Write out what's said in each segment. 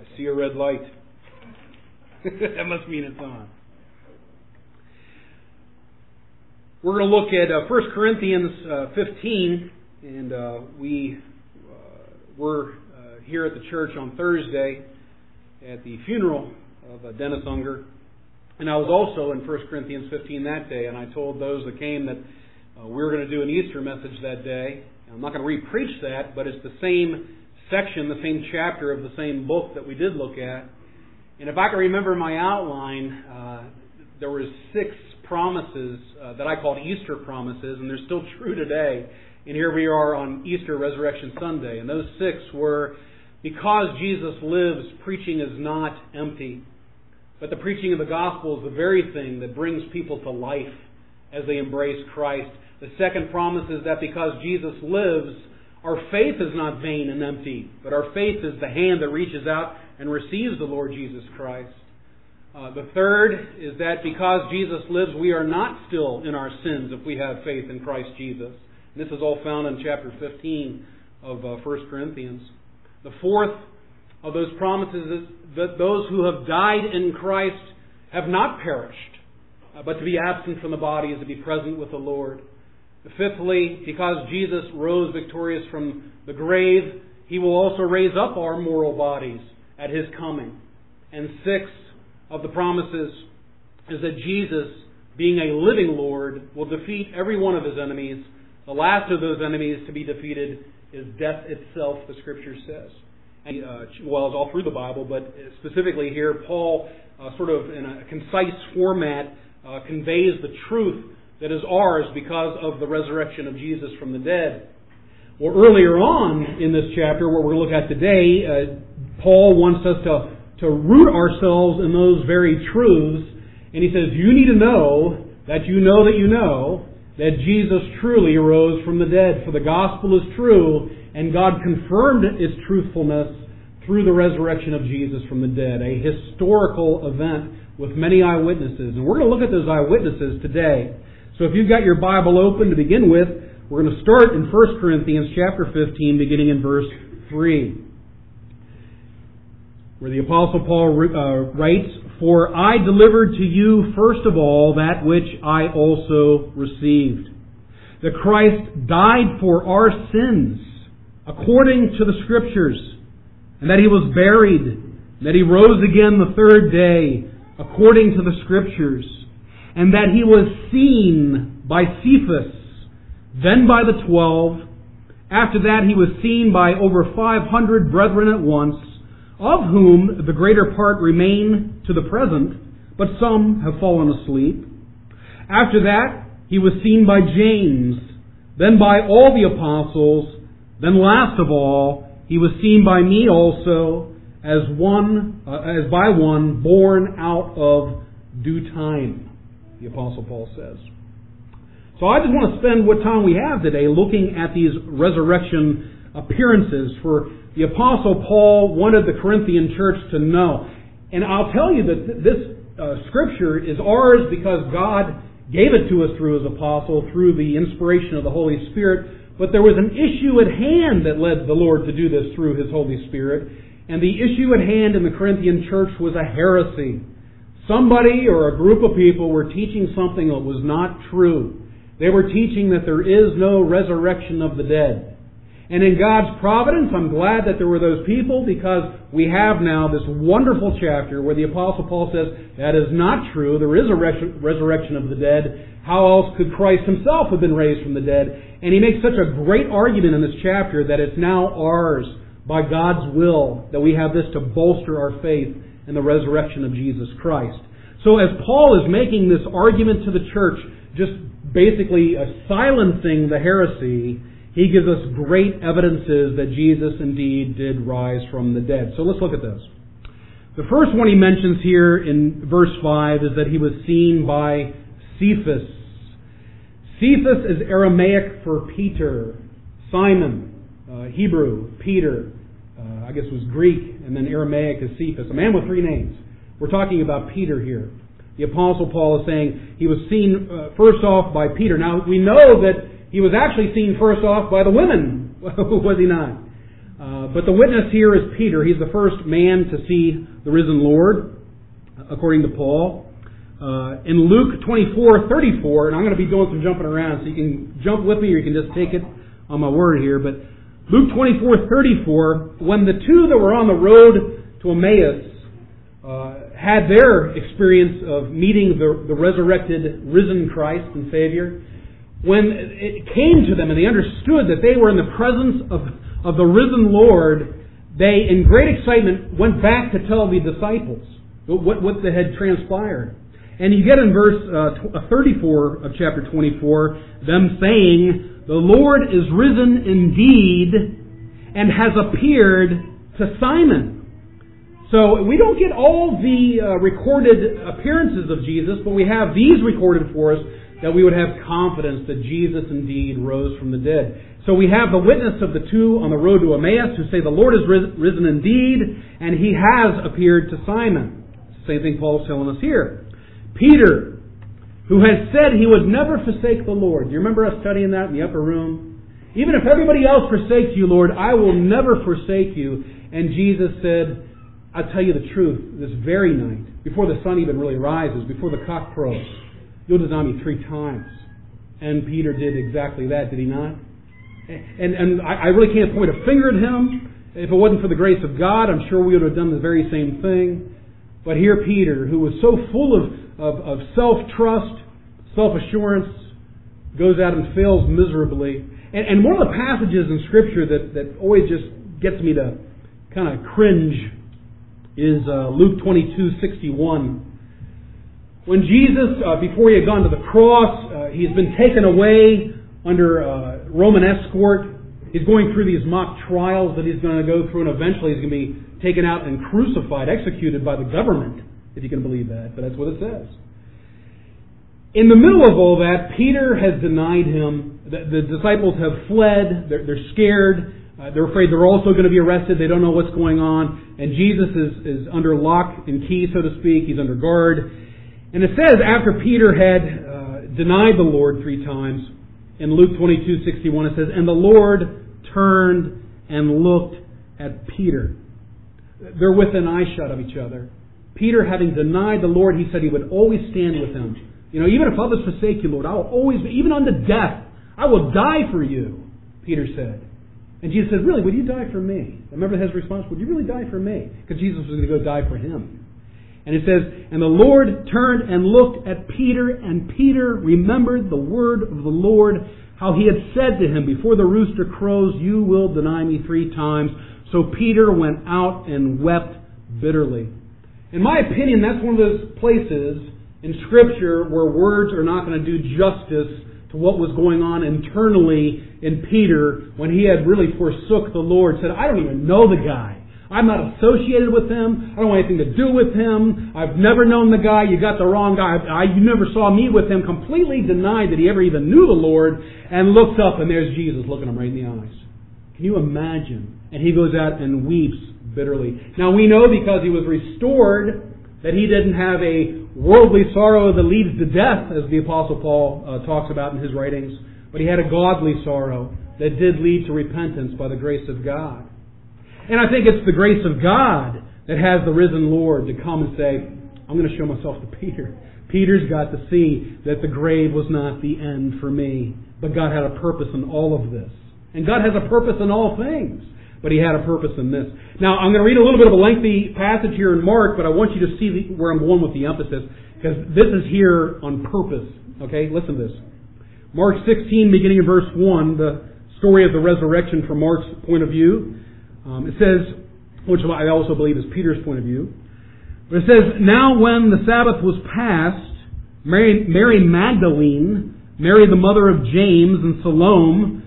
I see a red light. That must mean it's on. We're going to look at 1 Corinthians 15, and we were here at the church on Thursday at the funeral of Dennis Unger, and I was also in 1 Corinthians 15 that day, and I told those that came that we were going to do an Easter message that day. I'm not going to re-preach that, but it's the same section, the same chapter of the same book that we did look at. And if I can remember my outline, there were 6 promises that I called Easter promises, and they're still true today. And here we are on Easter Resurrection Sunday. And those 6 were, because Jesus lives, preaching is not empty. But the preaching of the gospel is the very thing that brings people to life as they embrace Christ. The second promise is that because Jesus lives, our faith is not vain and empty, but our faith is the hand that reaches out and receives the Lord Jesus Christ. The third is that because Jesus lives, we are not still in our sins if we have faith in Christ Jesus. And this is all found in chapter 15 of 1 Corinthians. The fourth of those promises is that those who have died in Christ have not perished, but to be absent from the body is to be present with the Lord. Fifthly, because Jesus rose victorious from the grave, He will also raise up our mortal bodies at His coming. And sixth of the promises is that Jesus, being a living Lord, will defeat every one of His enemies. The last of those enemies to be defeated is death itself, the Scripture says. And, well, it's all through the Bible, but specifically here, Paul, sort of in a concise format, conveys the truth that is ours because of the resurrection of Jesus from the dead. Well, earlier on in this chapter, what we're going to look at today, Paul wants us to root ourselves in those very truths. And he says, you need to know that you know that Jesus truly rose from the dead. For the gospel is true, and God confirmed its truthfulness through the resurrection of Jesus from the dead. A historical event with many eyewitnesses. And we're going to look at those eyewitnesses today. So if you've got your Bible open to begin with, we're going to start in 1 Corinthians chapter 15, beginning in verse 3. Where the Apostle Paul writes, For I delivered to you first of all that which I also received. That Christ died for our sins, according to the Scriptures, and that He was buried, that He rose again the third day, according to the Scriptures, and that He was seen by Cephas, then by the 12. After that He was seen by over 500 brethren at once, of whom the greater part remain to the present, but some have fallen asleep. After that He was seen by James, then by all the apostles, then last of all He was seen by me also, as by one born out of due time, the Apostle Paul says. So I just want to spend what time we have today looking at these resurrection appearances, for the Apostle Paul wanted the Corinthian church to know. And I'll tell you that this Scripture is ours because God gave it to us through His Apostle, through the inspiration of the Holy Spirit. But there was an issue at hand that led the Lord to do this through His Holy Spirit. And the issue at hand in the Corinthian church was a heresy. Somebody or a group of people were teaching something that was not true. They were teaching that there is no resurrection of the dead. And in God's providence, I'm glad that there were those people, because we have now this wonderful chapter where the Apostle Paul says, that is not true. There is a resurrection of the dead. How else could Christ Himself have been raised from the dead? And he makes such a great argument in this chapter that it's now ours by God's will, that we have this to bolster our faith in the resurrection of Jesus Christ. So as Paul is making this argument to the church, just basically silencing the heresy, he gives us great evidences that Jesus indeed did rise from the dead. So let's look at this. The first one he mentions here in verse 5 is that He was seen by Cephas. Cephas is Aramaic for Peter. Simon, Hebrew, Peter, I guess was Greek, and then Aramaic is Cephas. A man with 3 names. We're talking about Peter here. The Apostle Paul is saying he was seen first off by Peter. Now we know that he was actually seen first off by the women, was he not? But the witness here is Peter. He's the first man to see the risen Lord, according to Paul. In Luke 24:34, and I'm going to be doing some jumping around, so you can jump with me or you can just take it on my word here. But Luke 24:34, when the two that were on the road to Emmaus had their experience of meeting the resurrected, risen Christ and Savior, when it came to them and they understood that they were in the presence of the risen Lord, they, in great excitement, went back to tell the disciples what had transpired. And you get in verse 34 of chapter 24, them saying, "The Lord is risen indeed and has appeared to Simon." So we don't get all the recorded appearances of Jesus, but we have these recorded for us that we would have confidence that Jesus indeed rose from the dead. So we have the witness of the two on the road to Emmaus who say the Lord is risen indeed and He has appeared to Simon. Same thing Paul's telling us here. Peter, who has said he would never forsake the Lord. Do you remember us studying that in the upper room? Even if everybody else forsakes you, Lord, I will never forsake you. And Jesus said, I'll tell you the truth, this very night, before the sun even really rises, before the cock crows, you'll deny me 3 times. And Peter did exactly that, did he not? And I really can't point a finger at him. If it wasn't for the grace of God, I'm sure we would have done the very same thing. But here Peter, who was so full of self-trust, self-assurance, goes out and fails miserably. And one of the passages in Scripture that always just gets me to kind of cringe is Luke 22:61. When Jesus, before he had gone to the cross, he's been taken away under Roman escort. He's going through these mock trials that he's going to go through, and eventually he's going to be taken out and crucified, executed by the government, if you can believe that. But that's what it says. In the middle of all that, Peter has denied him. The disciples have fled. They're scared. They're afraid they're also going to be arrested. They don't know what's going on. And Jesus is under lock and key, so to speak. He's under guard. And it says after Peter had denied the Lord 3 times, in Luke 22:61 it says, "And the Lord turned and looked at Peter." They're within eyeshot of each other. Peter, having denied the Lord, he said he would always stand with him. You know, even if others forsake you, Lord, I will always, even unto death, I will die for you, Peter said. And Jesus said, really, would you die for me? Remember his response, would you really die for me? Because Jesus was going to go die for him. And it says, "And the Lord turned and looked at Peter, and Peter remembered the word of the Lord, how he had said to him, before the rooster crows, you will deny me 3 times. So Peter went out and wept bitterly." In my opinion, that's one of those places in Scripture where words are not going to do justice to what was going on internally in Peter when he had really forsook the Lord. Said, I don't even know the guy. I'm not associated with him. I don't want anything to do with him. I've never known the guy. You got the wrong guy. You never saw me with him. Completely denied that he ever even knew the Lord, and looks up and there's Jesus looking him right in the eyes. Can you imagine? And he goes out and weeps bitterly. Now we know because he was restored that he didn't have a worldly sorrow that leads to death, as the Apostle Paul talks about in his writings, but he had a godly sorrow that did lead to repentance by the grace of God. And I think it's the grace of God that has the risen Lord to come and say, I'm going to show myself to Peter. Peter's got to see that the grave was not the end for me, but God had a purpose in all of this. And God has a purpose in all things, but He had a purpose in this. Now, I'm going to read a little bit of a lengthy passage here in Mark, but I want you to see where I'm going with the emphasis, because this is here on purpose. Okay, listen to this. Mark 16, beginning in verse 1, the story of the resurrection from Mark's point of view. It says, which I also believe is Peter's point of view, but it says, "Now when the Sabbath was past, Mary Magdalene, Mary the mother of James, and Salome,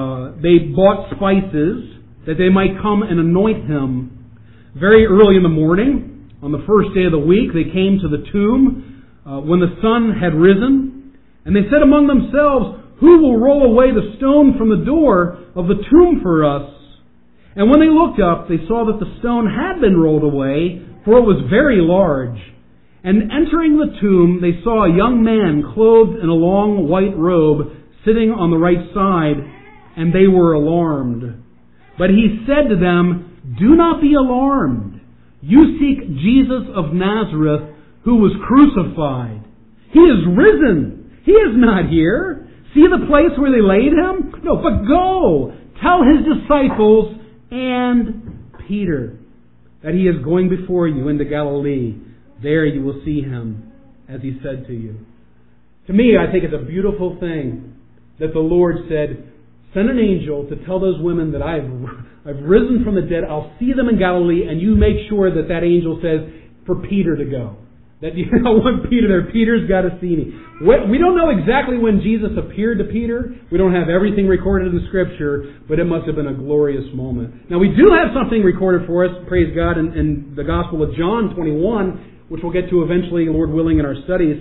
they bought spices that they might come and anoint Him. Very early in the morning, on the first day of the week, they came to the tomb when the sun had risen, and they said among themselves, 'Who will roll away the stone from the door of the tomb for us?' And when they looked up, they saw that the stone had been rolled away, for it was very large. And entering the tomb, they saw a young man clothed in a long white robe, sitting on the right side, and they were alarmed. But He said to them, "Do not be alarmed. You seek Jesus of Nazareth, who was crucified. He is risen. He is not here. See the place where they laid Him? No, but go, tell His disciples and Peter that He is going before you into Galilee. There you will see Him, as He said to you." To me, I think it's a beautiful thing that the Lord said, "Send an angel to tell those women that I've risen from the dead. I'll see them in Galilee," and you make sure that that angel says for Peter to go. That I want Peter there. Peter's got to see me. We don't know exactly when Jesus appeared to Peter. We don't have everything recorded in the Scripture, but it must have been a glorious moment. Now we do have something recorded for us, praise God, in the Gospel of John 21, which we'll get to eventually, Lord willing, in our studies,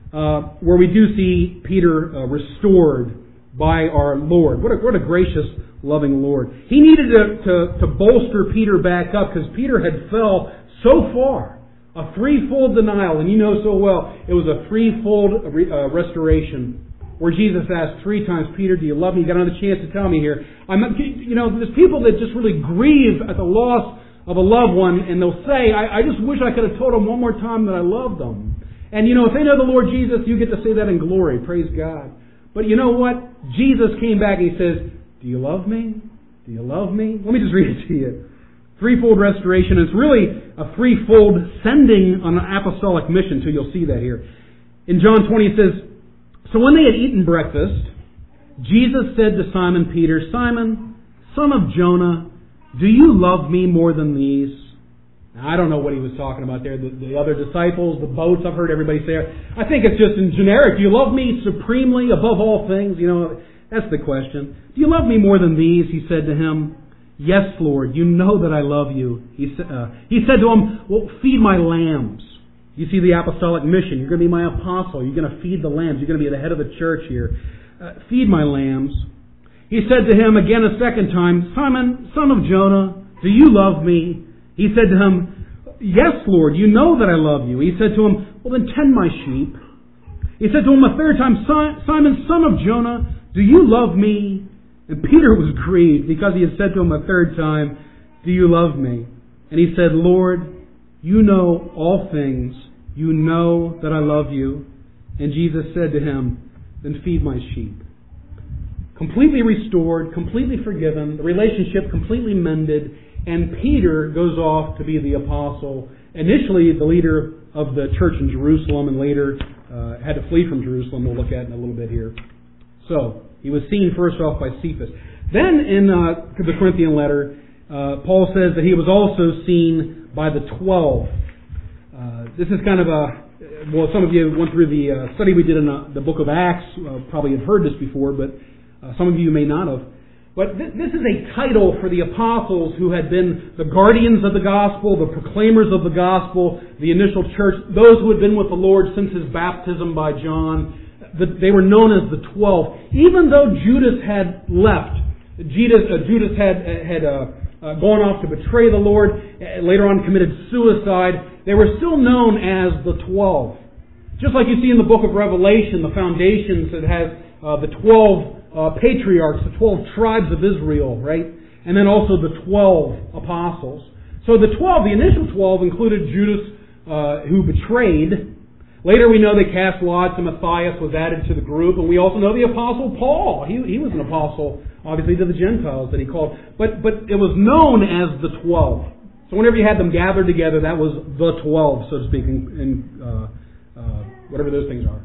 where we do see Peter restored by our Lord. What a gracious, loving Lord. He needed to bolster Peter back up because Peter had fell so far. A threefold denial, and you know so well, it was a threefold restoration, where Jesus asked 3 times, "Peter, do you love me?" You got another chance to tell me here. There's people that just really grieve at the loss of a loved one, and they'll say, I just wish I could have told them one more time that I loved them. And if they know the Lord Jesus, you get to say that in glory, praise God. But you know what? Jesus came back and He says, "Do you love me? Do you love me?" Let me just read it to you. Threefold restoration. It's really a threefold sending on an apostolic mission, so you'll see that here. In John 20 it says, "So when they had eaten breakfast, Jesus said to Simon Peter, 'Simon, son of Jonah, do you love me more than these?'" Now, I don't know what He was talking about there. The other disciples, the boats, I've heard everybody say it. I think it's just in generic. Do you love me supremely above all things? That's the question. "Do you love me more than these?" He said to him. "Yes, Lord, you know that I love you." He said to him, "Well, feed my lambs." You see the apostolic mission. You're going to be my apostle. You're going to feed the lambs. You're going to be the head of the church here. "Feed my lambs." He said to him again a second time, "Simon, son of Jonah, do you love me?" He said to him, "Yes, Lord, you know that I love you." He said to him, "Well, then tend my sheep." He said to him a third time, "Simon, son of Jonah, do you love me?" And Peter was grieved because he had said to him a third time, "Do you love me?" And he said, "Lord, you know all things. You know that I love you." And Jesus said to him, "Then feed my sheep." Completely restored, completely forgiven, the relationship completely mended, and Peter goes off to be the apostle, initially the leader of the church in Jerusalem, and later had to flee from Jerusalem. We'll look at in a little bit here. So, he was seen first off by Cephas. Then in the Corinthian letter, Paul says that he was also seen by the 12. This is kind of some of you went through the study we did in the book of Acts, probably have heard this before, but some of you may not have. But this is a title for the apostles who had been the guardians of the gospel, the proclaimers of the gospel, the initial church, those who had been with the Lord since His baptism by John. They were known as the 12. Even though Judas had left, Judas had gone off to betray the Lord, later on committed suicide, they were still known as the 12. Just like you see in the book of Revelation, the foundations that has the 12 patriarchs, the 12 tribes of Israel, right? And then also the 12 apostles. So the initial 12 included Judas, who betrayed. Later we know they cast lots and Matthias was added to the group. And we also know the Apostle Paul. He was an apostle, obviously, to the Gentiles that he called. But it was known as the 12. So whenever you had them gathered together, that was the 12, so to speak, in whatever those things are.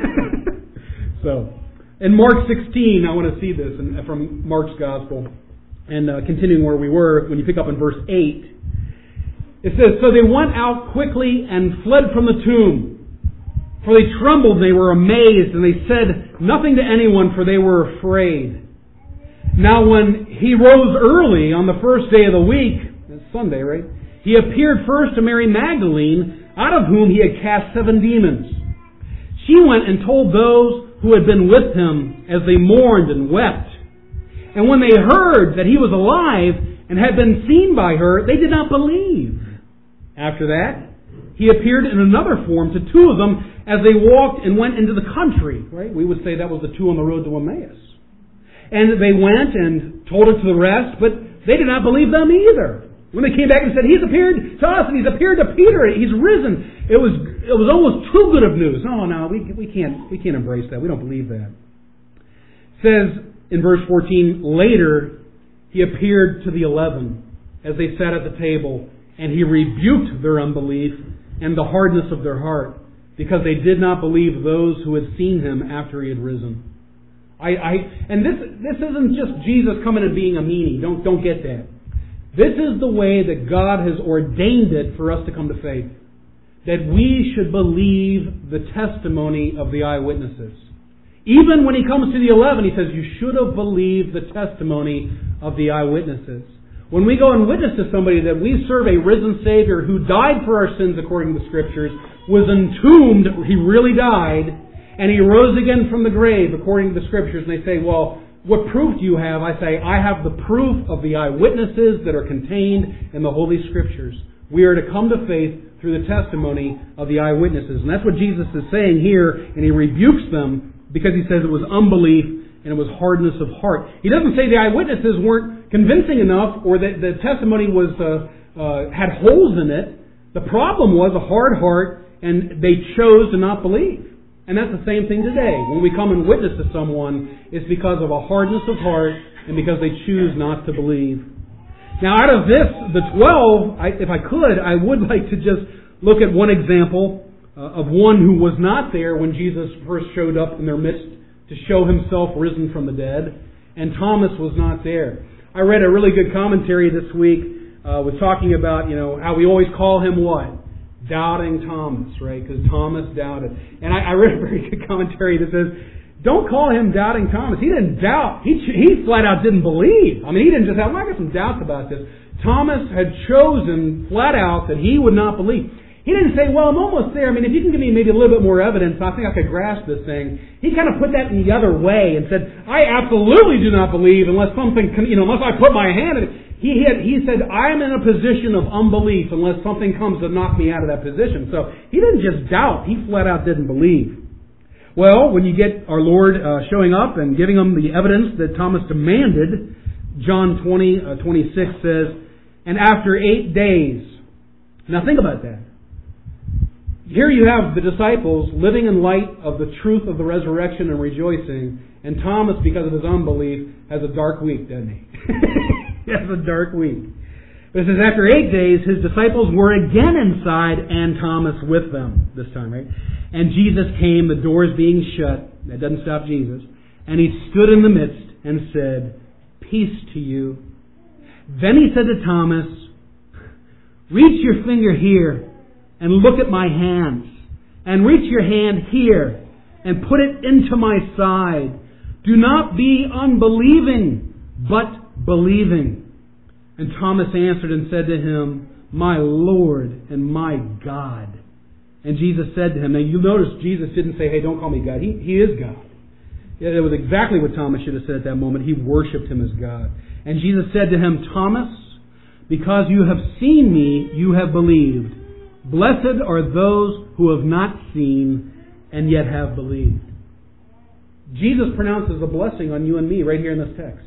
So, in Mark 16, I want to see this from Mark's Gospel. And continuing where we were, when you pick up in verse 8, it says, "So they went out quickly and fled from the tomb. For they trembled, and they were amazed, and they said nothing to anyone, for they were afraid. Now when he rose early on the first day of the week," that's Sunday, right? "He appeared first to Mary Magdalene, out of whom he had cast 7 demons. She went and told those who had been with him as they mourned and wept. And when they heard that he was alive and had been seen by her, they did not believe. After that, he appeared in another form to 2 of them as they walked and went into the country." Right? We would say that was the 2 on the road to Emmaus. "And they went and told it to the rest, but they did not believe them either. When they came back and said, He's appeared to us and He's appeared to Peter, He's risen. It was almost too good of news. No, we can't embrace that. We don't believe that. It says in verse 14, later He appeared to the 11 as they sat at the table, and He rebuked their unbelief and the hardness of their heart, because they did not believe those who had seen Him after He had risen. And this isn't just Jesus coming and being a meanie. Don't get that. This is the way that God has ordained it for us to come to faith. That we should believe the testimony of the eyewitnesses. Even when He comes to the 11, He says, you should have believed the testimony of the eyewitnesses. When we go and witness to somebody that we serve a risen Savior who died for our sins according to the Scriptures, was entombed, He really died, and He rose again from the grave according to the Scriptures, and they say, well, what proof do you have? I say, I have the proof of the eyewitnesses that are contained in the Holy Scriptures. We are to come to faith through the testimony of the eyewitnesses. And that's what Jesus is saying here, and He rebukes them because He says it was unbelief and it was hardness of heart. He doesn't say the eyewitnesses weren't convincing enough or that the testimony had holes in it. The problem was a hard heart, and they chose to not believe. And that's the same thing today. When we come and witness to someone, it's because of a hardness of heart and because they choose not to believe. Now, out of this, the 12, if I could, I would like to just look at one example of one who was not there when Jesus first showed up in their midst to show Himself risen from the dead. And Thomas was not there. I read a really good commentary this week was talking about, how we always call him what? Doubting Thomas, right? Because Thomas doubted. And I read a very good commentary that says, don't call him Doubting Thomas. He didn't doubt. He flat out didn't believe. He didn't just have, I got some doubts about this. Thomas had chosen flat out that he would not believe. He didn't say, well, I'm almost there. If you can give me maybe a little bit more evidence, I think I could grasp this thing. He kind of put that in the other way and said, I absolutely do not believe unless unless I put my hand in it. He said, I'm in a position of unbelief unless something comes to knock me out of that position. So he didn't just doubt. He flat out didn't believe. Well, when you get our Lord showing up and giving them the evidence that Thomas demanded, John 20:26 says, and after 8 days. Now think about that. Here you have the disciples living in light of the truth of the resurrection and rejoicing, and Thomas, because of his unbelief, has a dark week, doesn't he? He has a dark week. But it says, after 8 days, His disciples were again inside, and Thomas with them, this time, right? And Jesus came, the doors being shut. That doesn't stop Jesus. And He stood in the midst and said, peace to you. Then He said to Thomas, reach your finger here and look at my hands. And reach your hand here and put it into my side. Do not be unbelieving, but believing. And Thomas answered and said to Him, my Lord and my God. And Jesus said to him, now you notice Jesus didn't say, hey, don't call me God. He is God. It was exactly what Thomas should have said at that moment. He worshipped Him as God. And Jesus said to him, Thomas, because you have seen me, you have believed. Blessed are those who have not seen and yet have believed. Jesus pronounces a blessing on you and me right here in this text.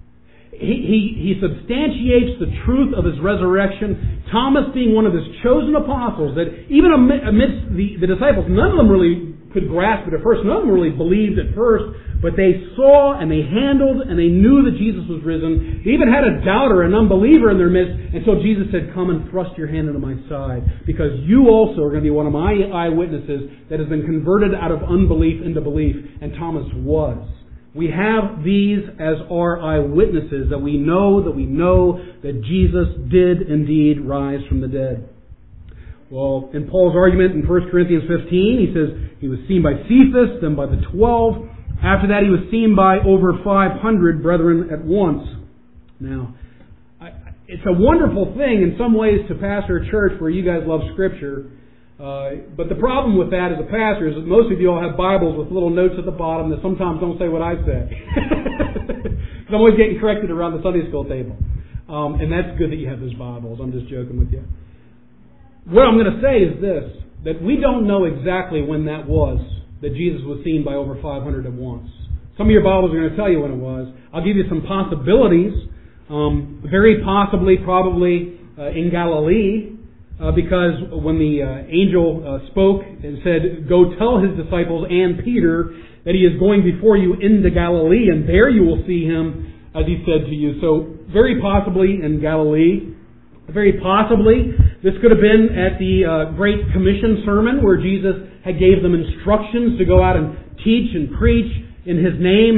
He substantiates the truth of His resurrection. Thomas being one of His chosen apostles, that even amidst the disciples, none of them really could grasp it at first. None of them really believed at first, but they saw and they handled and they knew that Jesus was risen. They even had a doubter, an unbeliever in their midst, and so Jesus said, come and thrust your hand into my side, because you also are going to be one of my eyewitnesses that has been converted out of unbelief into belief. And Thomas was. We have these as our eyewitnesses, that we know that Jesus did indeed rise from the dead. Well, in Paul's argument in 1 Corinthians 15, he says he was seen by Cephas, then by the 12. After that, he was seen by over 500 brethren at once. Now, it's a wonderful thing in some ways to pastor a church where you guys love Scripture. But the problem with that as a pastor is that most of you all have Bibles with little notes at the bottom that sometimes don't say what I say. Because I'm always getting corrected around the Sunday school table. And that's good that you have those Bibles. I'm just joking with you. What I'm going to say is this, that we don't know exactly when that was that Jesus was seen by over 500 at once. Some of your Bibles are going to tell you when it was. I'll give you some possibilities. Very possibly, probably in Galilee, because when the angel spoke and said, "Go tell his disciples and Peter that he is going before you into Galilee, and there you will see him, as he said to you." So, very possibly in Galilee. Very possibly, this could have been at the Great Commission sermon where Jesus had gave them instructions to go out and teach and preach in His name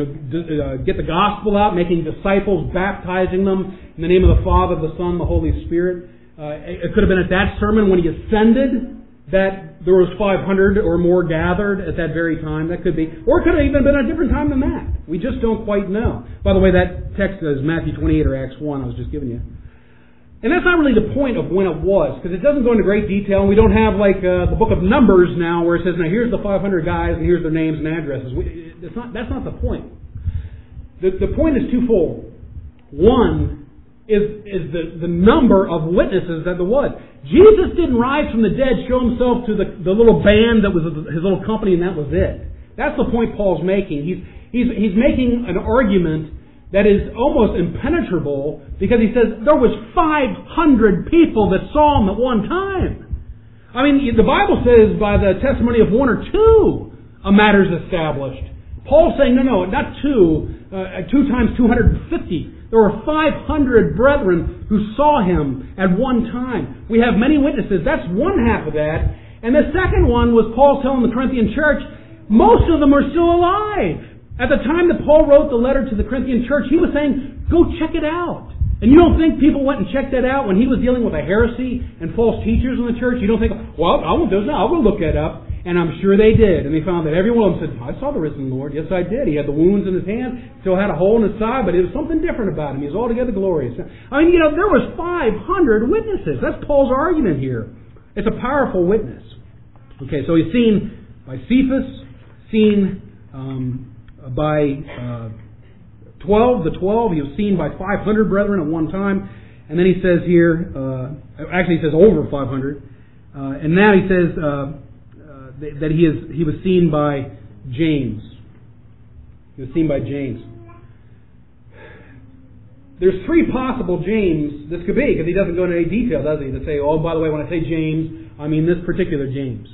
and get the gospel out, making disciples, baptizing them in the name of the Father, the Son, the Holy Spirit. It could have been at that sermon when He ascended that there was 500 or more gathered at that very time. That could be. Or it could have even been a different time than that. We just don't quite know. By the way, that text is Matthew 28 or Acts 1 I was just giving you. And that's not really the point of when it was, because it doesn't go into great detail, and we don't have like the book of Numbers now where it says, now here's the 500 guys and here's their names and addresses. That's not the point. The point is twofold. One is the number of witnesses that there was. Jesus didn't rise from the dead, show Himself to the little band that was His little company, and that was it. That's the point Paul's making. He's making an argument that is almost impenetrable, because he says there was 500 people that saw Him at one time. I mean, the Bible says by the testimony of one or two, a matter's established. Paul's saying, no, not two. 2 times 250. There were 500 brethren who saw Him at one time. We have many witnesses. That's one half of that. And the second one was Paul telling the Corinthian church, most of them are still alive. At the time that Paul wrote the letter to the Corinthian church, he was saying, go check it out. And you don't think people went and checked that out when he was dealing with a heresy and false teachers in the church? You don't think, well, I won't do it now. I'll go look that up. And I'm sure they did. And they found that every one of them said, I saw the risen Lord. Yes, I did. He had the wounds in his hand, still had a hole in his side, but it was something different about him. He was altogether glorious. I mean, there was 500 witnesses. That's Paul's argument here. It's a powerful witness. Okay, so he's seen by Cephas, seen by 12, the 12. He was seen by 500 brethren at one time. And then he says here, actually he says over 500. And now he says that he was seen by James. He was seen by James. There's 3 possible James this could be, because he doesn't go into any detail, does he? To say, oh, by the way, when I say James, I mean this particular James.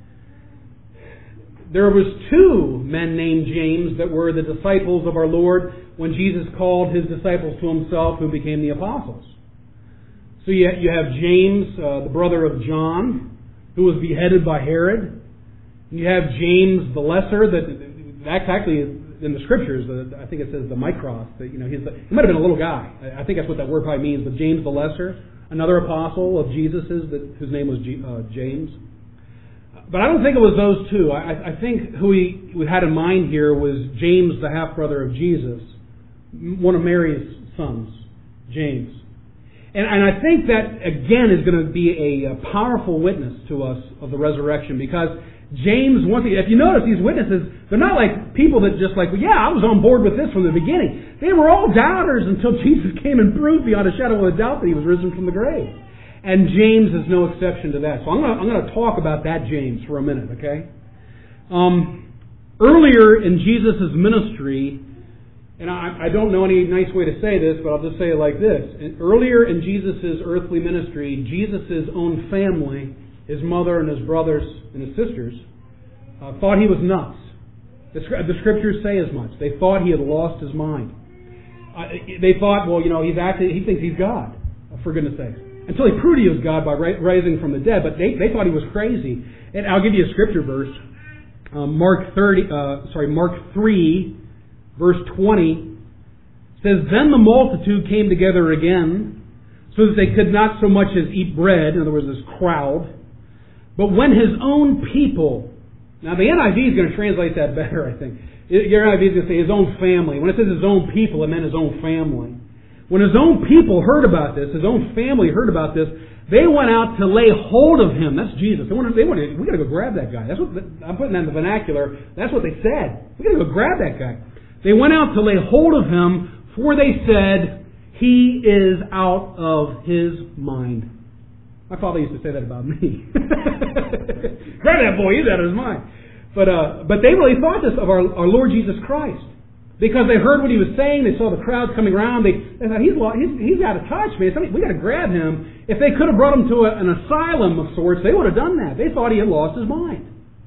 There was 2 men named James that were the disciples of our Lord when Jesus called His disciples to Himself, who became the apostles. So you have James, the brother of John, who was beheaded by Herod. You have James the Lesser, that's actually in the Scriptures. I think it says the Micros. He might have been a little guy. I think that's what that word probably means. But James the Lesser, another apostle of Jesus's, whose name was James. But I don't think it was those 2. I think who we had in mind here was James, the half-brother of Jesus, one of Mary's sons, James. And I think that, again, is going to be a powerful witness to us of the resurrection, because James, if you notice these witnesses, they're not like people that just like, well, yeah, I was on board with this from the beginning. They were all doubters until Jesus came and proved beyond a shadow of a doubt that He was risen from the grave. And James is no exception to that. So I'm going to talk about that James for a minute, okay? Earlier in Jesus' ministry, and I don't know any nice way to say this, but I'll just say it like this. Earlier in Jesus' earthly ministry, Jesus' own family, His mother and His brothers and His sisters, thought He was nuts. The Scriptures say as much. They thought He had lost His mind. They thought, well, he thinks He's God, for goodness sake. Until He proved He was God by rising from the dead, but they thought He was crazy. And I'll give you a scripture verse. Mark 3, verse 20 says, "Then the multitude came together again, so that they could not so much as eat bread," in other words, this crowd, "but when His own people," now the NIV is going to translate that better, I think. Your NIV is going to say His own family. When it says His own people, it meant His own family. When His own people heard about this, His own family heard about this, they went out to lay hold of Him. That's Jesus. We got to go grab that guy. That's what I'm putting that in the vernacular. That's what they said. We got to go grab that guy. They went out to lay hold of Him, for they said, He is out of His mind. My father used to say that about me. Grab that boy, he's out of his mind. But they really thought this of our Lord Jesus Christ. Because they heard what he was saying, they saw the crowds coming around, they thought, he's out of touch, man. We got to grab him. If they could have brought him to an asylum of sorts, they would have done that. They thought he had lost his mind.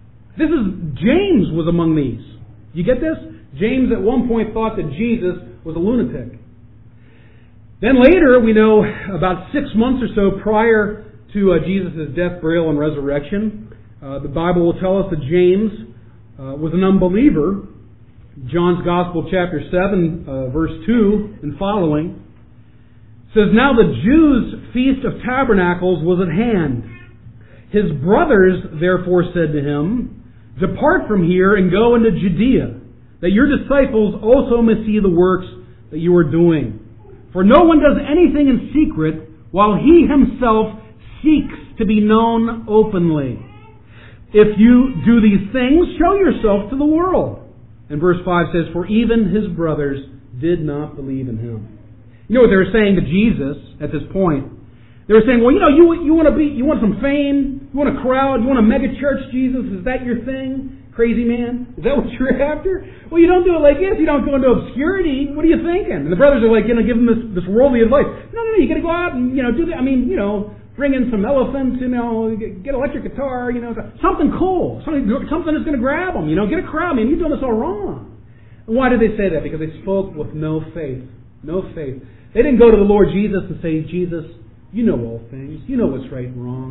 James was among these. You get this? James at one point thought that Jesus was a lunatic. Then later, we know about 6 months or so prior to Jesus' death, burial, and resurrection, the Bible will tell us that James was an unbeliever. John's Gospel, chapter 7, verse 2 and following, says, "Now the Jews' feast of tabernacles was at hand. His brothers therefore said to him, 'Depart from here and go into Judea, that your disciples also may see the works that you are doing. For no one does anything in secret, while he himself seeks to be known openly. If you do these things, show yourself to the world.'" And verse 5 says, "For even his brothers did not believe in him." You know what they were saying to Jesus at this point? They were saying, "Well, you want some fame? You want a crowd? You want a mega church, Jesus? Is that your thing? Crazy man? Is that what you're after? Well, you don't do it like this. You don't go into obscurity. What are you thinking?" And the brothers are like, give him this worldly advice. No, you got to go out and, do that. Bring in some elephants, get electric guitar, something cool, something that's going to grab them, get a crowd. Man, you're doing this all wrong. And why did they say that? Because they spoke with no faith. No faith. They didn't go to the Lord Jesus and say, "Jesus, you know all things. You know what's right and wrong.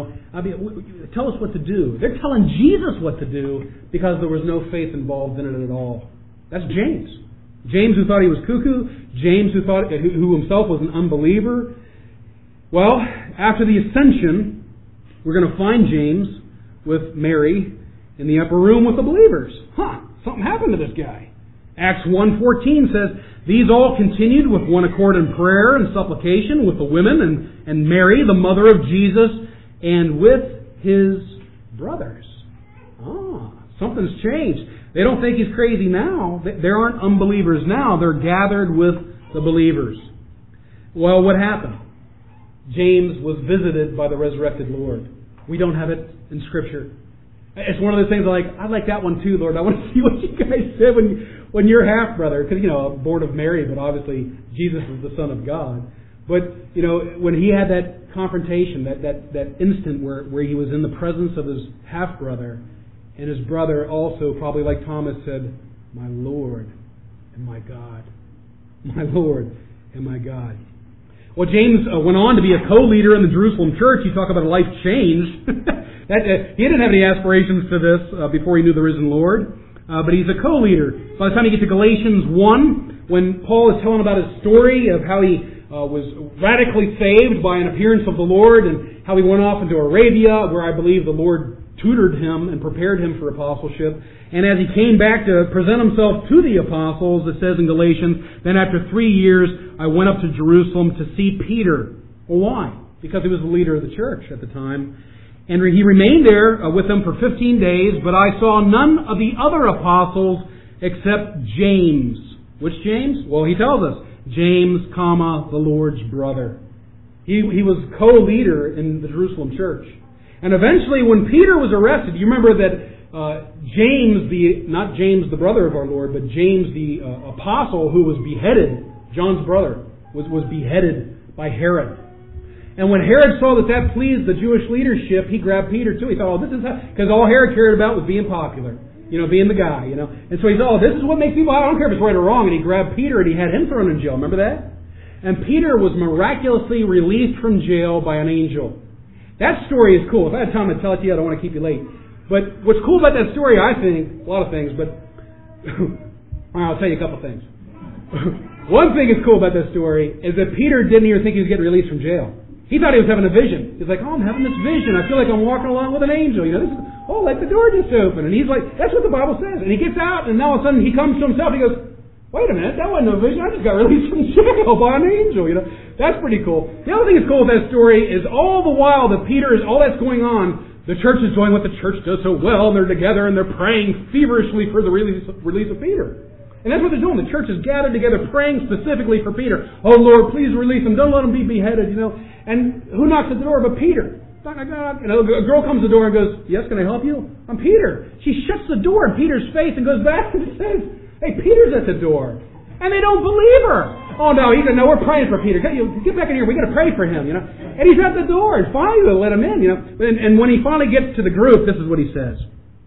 Tell us what to do." They're telling Jesus what to do because there was no faith involved in it at all. That's James. James, who thought he was cuckoo. James, who himself was an unbeliever. Well, after the ascension, we're going to find James with Mary in the upper room with the believers. Something happened to this guy. Acts 1:14 says, "These all continued with one accord in prayer and supplication with the women and Mary, the mother of Jesus, and with his brothers." Something's changed. They don't think he's crazy now. There aren't unbelievers now. They're gathered with the believers. Well, what happened? James was visited by the resurrected Lord. We don't have it in Scripture. It's one of those things I like that one too, Lord. I want to see what you guys said when you're half-brother. Because, born of Mary, but obviously Jesus is the Son of God. But, when he had that confrontation, that instant where he was in the presence of his half-brother, and his brother also, probably like Thomas, said, "My Lord and my God. My Lord and my God." Well, James went on to be a co-leader in the Jerusalem church. You talk about a life change. He didn't have any aspirations to this before he knew the risen Lord. But he's a co-leader. By the time you get to Galatians 1, when Paul is telling about his story of how he was radically saved by an appearance of the Lord, and how he went off into Arabia, where I believe the Lord tutored him and prepared him for apostleship. And as he came back to present himself to the apostles, it says in Galatians, "Then after 3 years, I went up to Jerusalem to see Peter." Well, why? Because he was the leader of the church at the time. And he remained there with them for 15 days, but I saw none of the other apostles except James. Which James? Well, he tells us, James, the Lord's brother. He was co-leader in the Jerusalem church. And eventually, when Peter was arrested, you remember that James, not James the brother of our Lord, but James the apostle who was beheaded, John's brother, was beheaded by Herod. And when Herod saw that pleased the Jewish leadership, he grabbed Peter too. He thought, this is how, because all Herod cared about was being popular, being the guy, And so he thought, this is what makes people, I don't care if it's right or wrong. And he grabbed Peter and he had him thrown in jail. Remember that? And Peter was miraculously released from jail by an angel. That story is cool. If I had time to tell it to you, I don't want to keep you late. But what's cool about that story, I think, a lot of things, but I'll tell you a couple things. One thing that's cool about that story is that Peter didn't even think he was getting released from jail. He thought he was having a vision. He's like, I'm having this vision. I feel like I'm walking along with an angel. Like the door just opened. And he's like, that's what the Bible says. And he gets out, and now all of a sudden he comes to himself. He goes, wait a minute, that wasn't a vision. I just got released from jail by an angel. That's pretty cool. The other thing that's cool with that story is all the while that all that's going on, the church is doing what the church does so well, and they're together and they're praying feverishly for the release of Peter. And that's what they're doing. The church is gathered together praying specifically for Peter. Oh Lord, please release him. Don't let him be beheaded, And who knocks at the door but Peter? Knock, knock, knock. A girl comes to the door and goes, yes, can I help you? I'm Peter. She shuts the door in Peter's face and goes back and says, Hey, Peter's at the door. And they don't believe her. Oh, no, he said, no, we're praying for Peter. Get back in here. We got to pray for him, And he's at the door. And finally, they let him in, And when he finally gets to the group, this is what he says.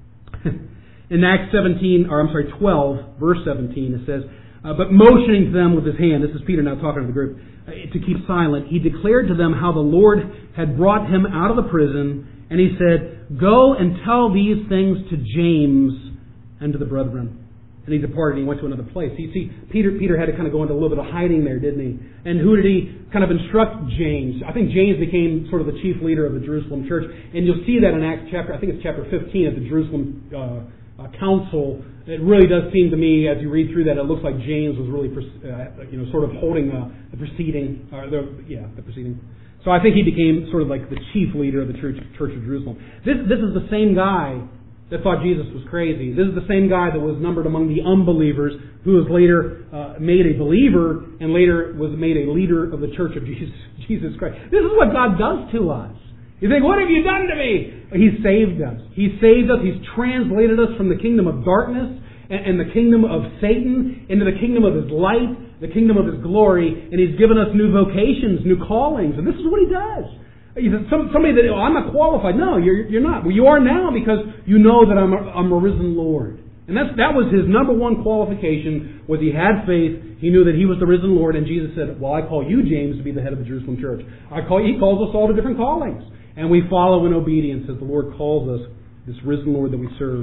In Acts 12, verse 17, it says, but motioning to them with his hand, this is Peter now talking to the group, to keep silent, he declared to them how the Lord had brought him out of the prison, and he said, go and tell these things to James and to the brethren. And he departed and he went to another place. You see, Peter had to kind of go into a little bit of hiding there, didn't he? And who did he kind of instruct? James. I think James became sort of the chief leader of the Jerusalem church. And you'll see that in Acts chapter, I think it's chapter 15 of the Jerusalem council. It really does seem to me, as you read through that, it looks like James was really, sort of holding the proceeding. The proceeding. So I think he became sort of like the chief leader of the church of Jerusalem. This is the same guy that thought Jesus was crazy. This is the same guy that was numbered among the unbelievers, who was later made a believer and later was made a leader of the church of Jesus Christ. This is what God does to us. You think, what have you done to me? He saved us. He saved us. He's translated us from the kingdom of darkness and the kingdom of Satan into the kingdom of His light, the kingdom of His glory, and He's given us new vocations, new callings, and this is what He does. Somebody that, I'm not qualified. No, you're not. Well, you are now because you know that I'm a risen Lord. And that was his number one qualification, was he had faith. He knew that he was the risen Lord. And Jesus said, well, I call you, James, to be the head of the Jerusalem church. He calls us all to different callings. And we follow in obedience as the Lord calls us, this risen Lord that we serve.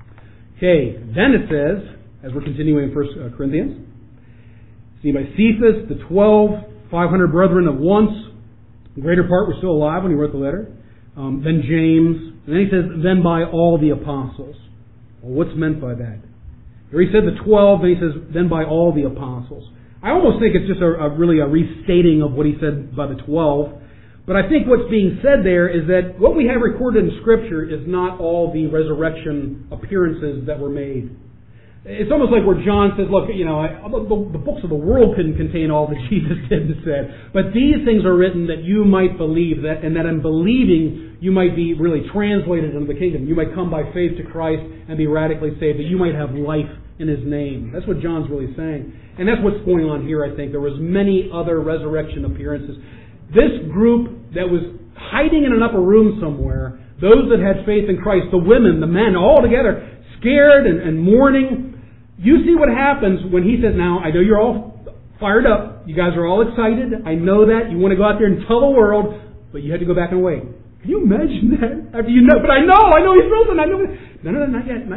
Okay, then it says, as we're continuing in 1 Corinthians, see by Cephas, the 500 brethren of once. The greater part were still alive when he wrote the letter. Then James. And then he says, then by all the apostles. Well, what's meant by that? Here he said the 12, then he says, then by all the apostles. I almost think it's just really a restating of what he said by the 12. But I think what's being said there is that what we have recorded in Scripture is not all the resurrection appearances that were made. It's almost like where John says, look, the books of the world couldn't contain all that Jesus did and said. But these things are written that you might believe that, and that in believing you might be really translated into the kingdom. You might come by faith to Christ and be radically saved, that you might have life in His name. That's what John's really saying. And that's what's going on here, I think. There was many other resurrection appearances. This group that was hiding in an upper room somewhere, those that had faith in Christ, the women, the men, all together, scared and mourning. You see what happens when he says, now, I know you're all fired up. You guys are all excited. I know that. You want to go out there and tell the world, but you had to go back and wait. Can you imagine that? After you know, but I know He's risen. I know. No, not yet.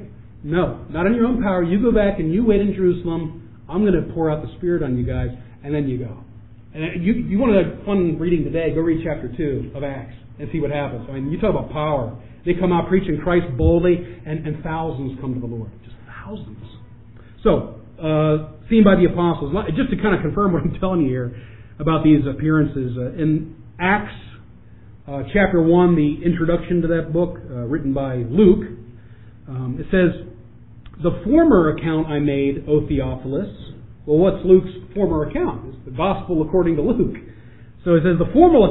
No, not in your own power. You go back and you wait in Jerusalem. I'm going to pour out the Spirit on you guys, and then you go. And you want to have fun reading today, go read chapter 2 of Acts and see what happens. I mean, you talk about power. They come out preaching Christ boldly, and thousands come to the Lord. Just thousands. So, seen by the apostles. Just to kind of confirm what I'm telling you here about these appearances. In Acts chapter 1, the introduction to that book, written by Luke, it says, the former account I made, O Theophilus. Well, what's Luke's former account? It's the gospel according to Luke. So it says, the former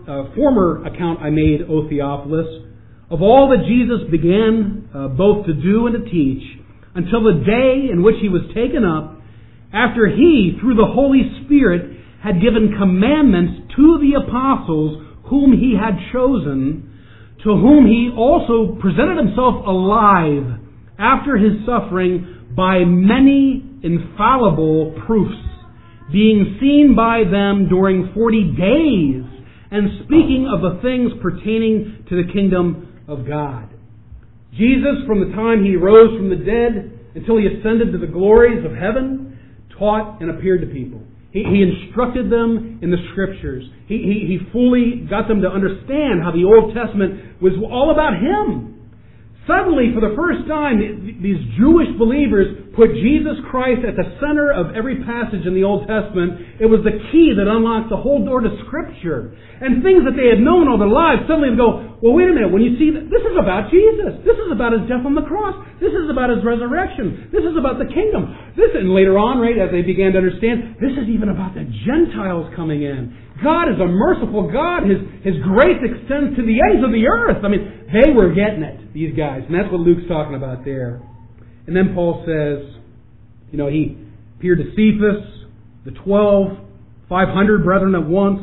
account I made, O Theophilus, of all that Jesus began both to do and to teach, until the day in which He was taken up, after He, through the Holy Spirit, had given commandments to the apostles whom He had chosen, to whom He also presented Himself alive after His suffering by many infallible proofs, being seen by them during 40 days, and speaking of the things pertaining to the kingdom of God. Jesus, from the time He rose from the dead until He ascended to the glories of heaven, taught and appeared to people. He instructed them in the Scriptures. He fully got them to understand how the Old Testament was all about Him. Suddenly, for the first time, these Jewish believers put Jesus Christ at the center of every passage in the Old Testament. It was the key that unlocked the whole door to Scripture. And things that they had known all their lives, suddenly they go, well, wait a minute, when you see that, this is about Jesus. This is about His death on the cross. This is about His resurrection. This is about the kingdom. And later on, right, as they began to understand, this is even about the Gentiles coming in. God is a merciful God. His grace extends to the ends of the earth. I mean, they were getting it, these guys. And that's what Luke's talking about there. And then Paul says, He appeared to Cephas, the 12, 500 brethren at once,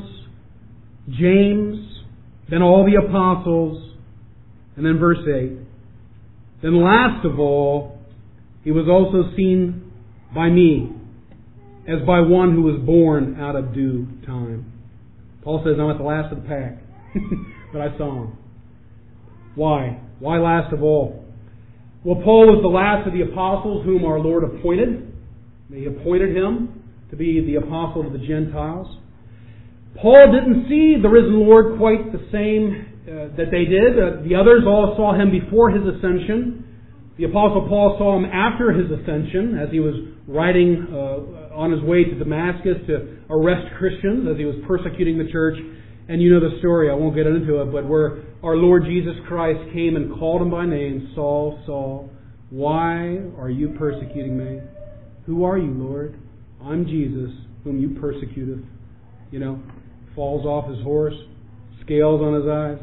James, then all the apostles, and then verse 8. Then last of all, He was also seen by me, as by one who was born out of due time. Paul says, I'm at the last of the pack, but I saw Him. Why? Why last of all? Well, Paul was the last of the apostles whom our Lord appointed. He appointed him to be the apostle of the Gentiles. Paul didn't see the risen Lord quite the same that they did. The others all saw Him before His ascension. The apostle Paul saw Him after His ascension as he was riding on his way to Damascus to arrest Christians as he was persecuting the church. And you know the story, I won't get into it, but where our Lord Jesus Christ came and called him by name, Saul, Saul, why are you persecuting me? Who are you, Lord? I'm Jesus, whom you persecuteth. Falls off his horse, scales on his eyes.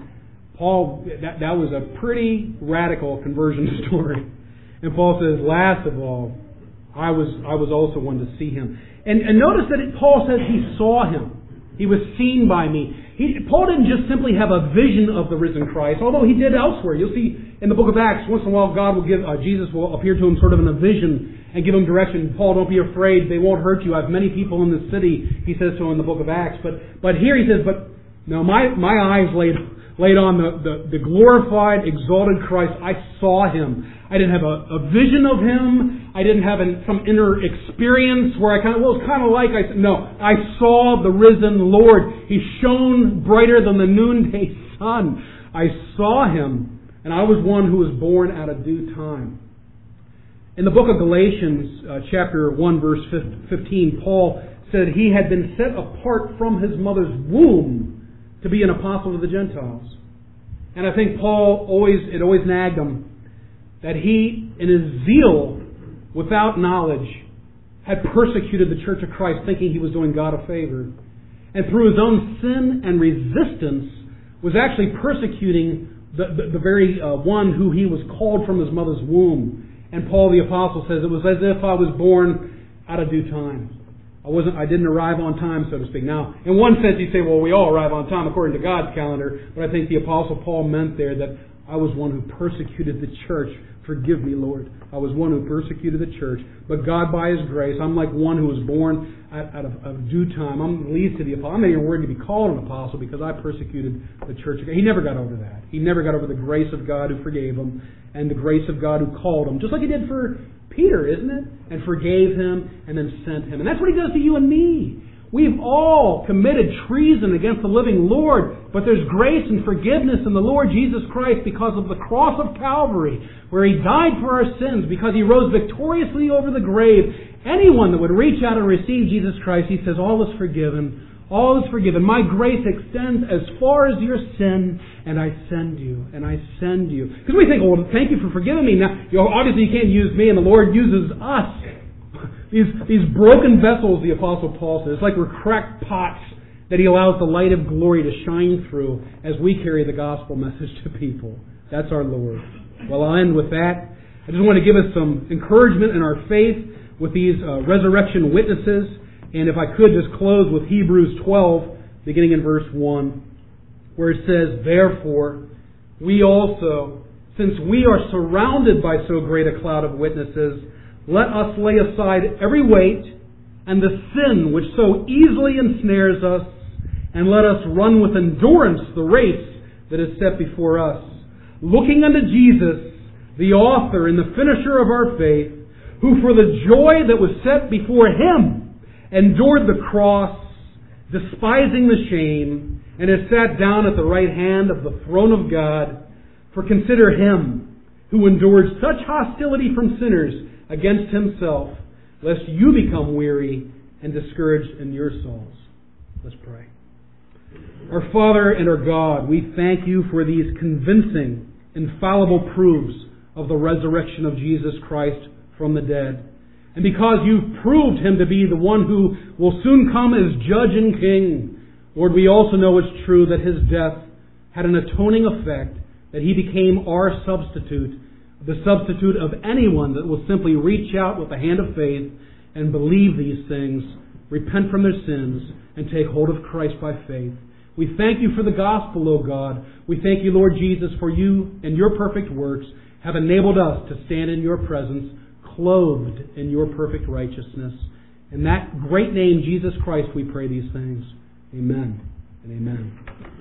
Paul, that was a pretty radical conversion story. And Paul says, last of all, I was also one to see Him. And notice that Paul says he saw Him. He was seen by me. Paul didn't just simply have a vision of the risen Christ, although he did elsewhere. You'll see in the book of Acts, once in a while Jesus will appear to him sort of in a vision and give him direction. Paul, don't be afraid. They won't hurt you. I have many people in this city, he says to him in the book of Acts. But here he says, no, my eyes laid on the glorified, exalted Christ. I saw Him. I didn't have a vision of Him. I didn't have some inner experience where it was kind of like I saw the risen Lord. He shone brighter than the noonday sun. I saw Him, and I was one who was born at a due time. In the book of Galatians, chapter 1, verse 15, Paul said he had been set apart from his mother's womb to be an apostle of the Gentiles. And I think Paul it always nagged him that he, in his zeal, without knowledge, had persecuted the Church of Christ, thinking he was doing God a favor. And through his own sin and resistance, was actually persecuting the very one who he was called from his mother's womb. And Paul the Apostle says, it was as if I was born out of due time. I didn't arrive on time, so to speak. Now, in one sense, you say, well, we all arrive on time according to God's calendar. But I think the Apostle Paul meant there that I was one who persecuted the church. Forgive me, Lord. I was one who persecuted the church. But God, by His grace, I'm like one who was born out of due time. I'm the least of the apostle. I'm not even worthy to be called an apostle because I persecuted the church. He never got over that. He never got over the grace of God who forgave him and the grace of God who called him. Just like He did for Peter, isn't it? And forgave him and then sent him. And that's what He does to you and me. We've all committed treason against the living Lord, but there's grace and forgiveness in the Lord Jesus Christ because of the cross of Calvary, where He died for our sins, because He rose victoriously over the grave. Anyone that would reach out and receive Jesus Christ, He says, all is forgiven. All is forgiven. My grace extends as far as your sin, and I send you. And I send you. Because we think, well, thank you for forgiving me. Now, obviously you can't use me, and the Lord uses us. These broken vessels, the Apostle Paul says, it's like we're cracked pots that He allows the light of glory to shine through as we carry the gospel message to people. That's our Lord. Well, I'll end with that. I just want to give us some encouragement in our faith with these resurrection witnesses. And if I could just close with Hebrews 12, beginning in verse 1, where it says, therefore, we also, since we are surrounded by so great a cloud of witnesses, let us lay aside every weight and the sin which so easily ensnares us, and let us run with endurance the race that is set before us, looking unto Jesus, the author and the finisher of our faith, who for the joy that was set before Him endured the cross, despising the shame, and has sat down at the right hand of the throne of God. For consider Him who endured such hostility from sinners against Himself, lest you become weary and discouraged in your souls. Let's pray. Our Father and our God, we thank You for these convincing, infallible proofs of the resurrection of Jesus Christ from the dead. And because You've proved Him to be the one who will soon come as Judge and King, Lord, we also know it's true that His death had an atoning effect, that He became our substitute, the substitute of anyone that will simply reach out with the hand of faith and believe these things, repent from their sins, and take hold of Christ by faith. We thank you for the gospel, O God. We thank you, Lord Jesus, for you and your perfect works have enabled us to stand in your presence, clothed in your perfect righteousness. In that great name, Jesus Christ, we pray these things. Amen and amen.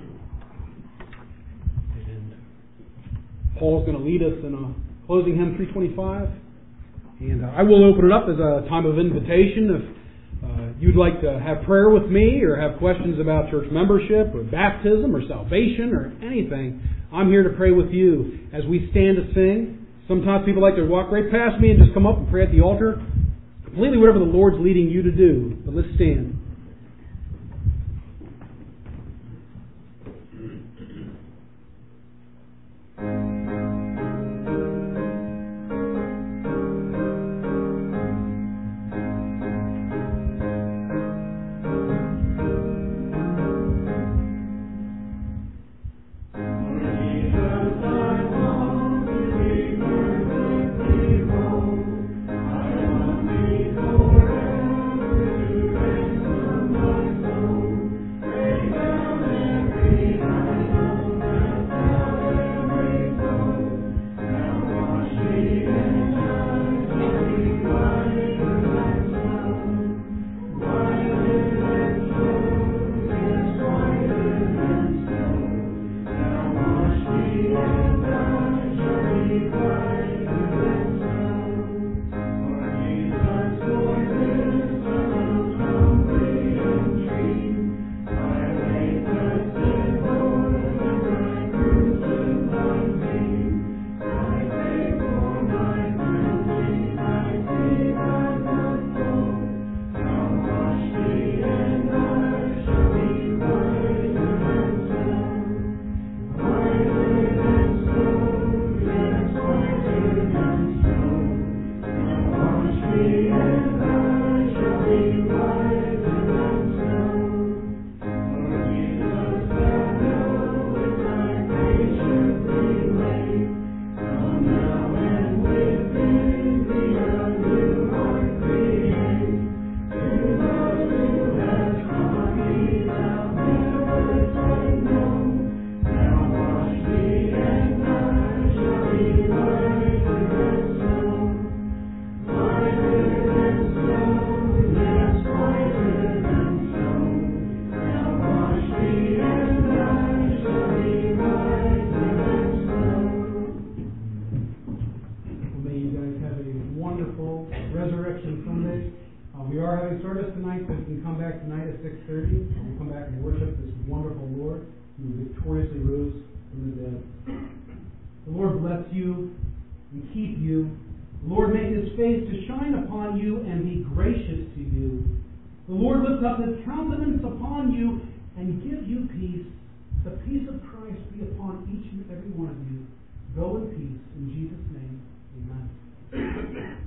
And Paul's going to lead us in a closing hymn 325. And I will open it up as a time of invitation. If you'd like to have prayer with me or have questions about church membership or baptism or salvation or anything, I'm here to pray with you as we stand to sing. Sometimes people like to walk right past me and just come up and pray at the altar. Completely whatever the Lord's leading you to do. But let's stand. His countenance upon you and give you peace. The peace of Christ be upon each and every one of you. Go in peace. In Jesus' name, amen.